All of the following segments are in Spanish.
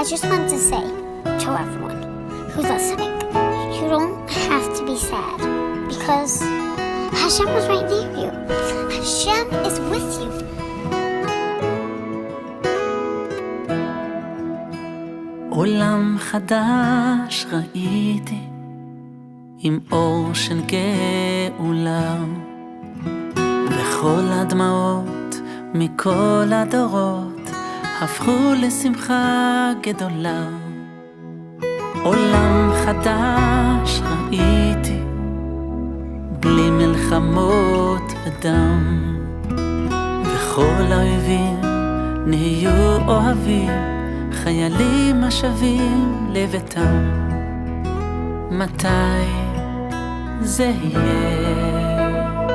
I just want to say to everyone who's listening, you don't have to be sad because Hashem is right near you. Hashem is with you. עולם חדש ראיתי עם אור של גאולה, וכל הדמעות מכל הדורות הפכו לשמחה גדולה. עולם חדש ראיתי בלי מלחמות ודם, וכל האויבים נהיו אוהבים, חיילים השבים לביתם. מתי זה יהיה?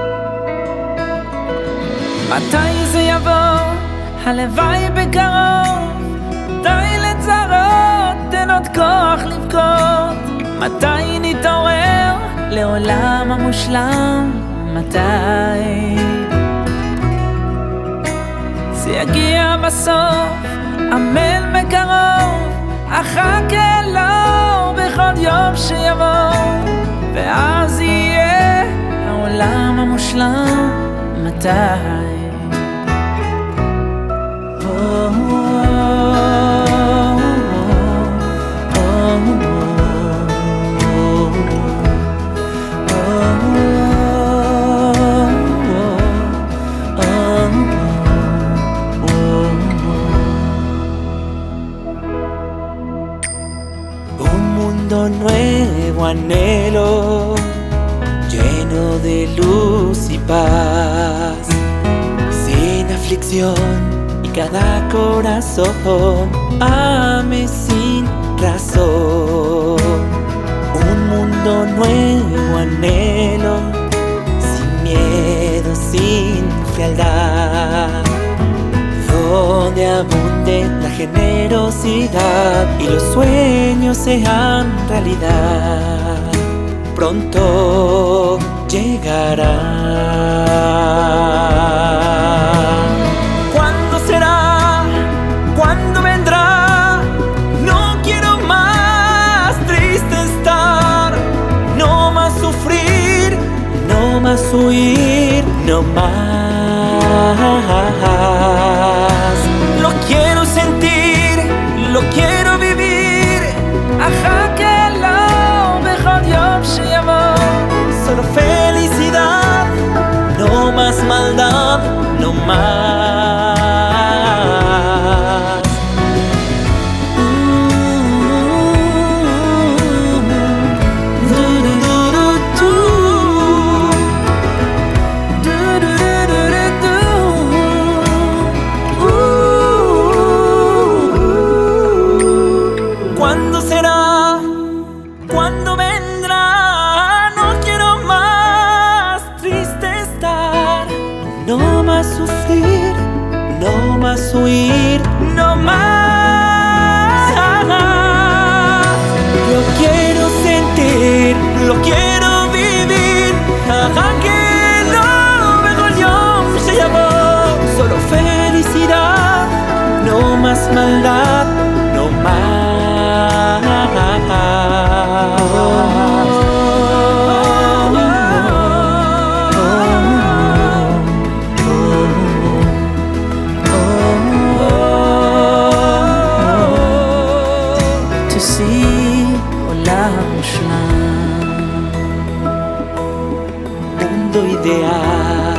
מתי זה יבוא? הלוואי בקרוב. די לצרות, תן עוד כוח לבכות. מתי נתעורר לעולם המושלם? מתי זה יגיע בסוף? אמן בקרוב, אחכה לו בכל יום שיבוא, ואז יהיה העולם המושלם. מתי? Nuevo anhelo, lleno de luz y paz, sin aflicción, y cada corazón ame sin razón. Un mundo nuevo anhelo, sin miedo, sin frialdad, donde abunde la generosidad y los sueños sean realidad. Pronto llegará. ¿Cuándo será? ¿Cuándo vendrá? No quiero más triste estar, no más sufrir, no más huir, no más. Lo quiero sentir, lo quiero vivir. אחכה לו בכל יום שיבוא. Solo felicidad, no más maldad, no más. ¿Cuándo será? ¿Cuándo vendrá? No quiero más triste estar, no más sufrir, no más huir, no más. Lo quiero sentir, lo quiero vivir. que lo mejor yo se llamó. Solo felicidad, no más maldad, no más. To see עולם מושלם, mundo ideal.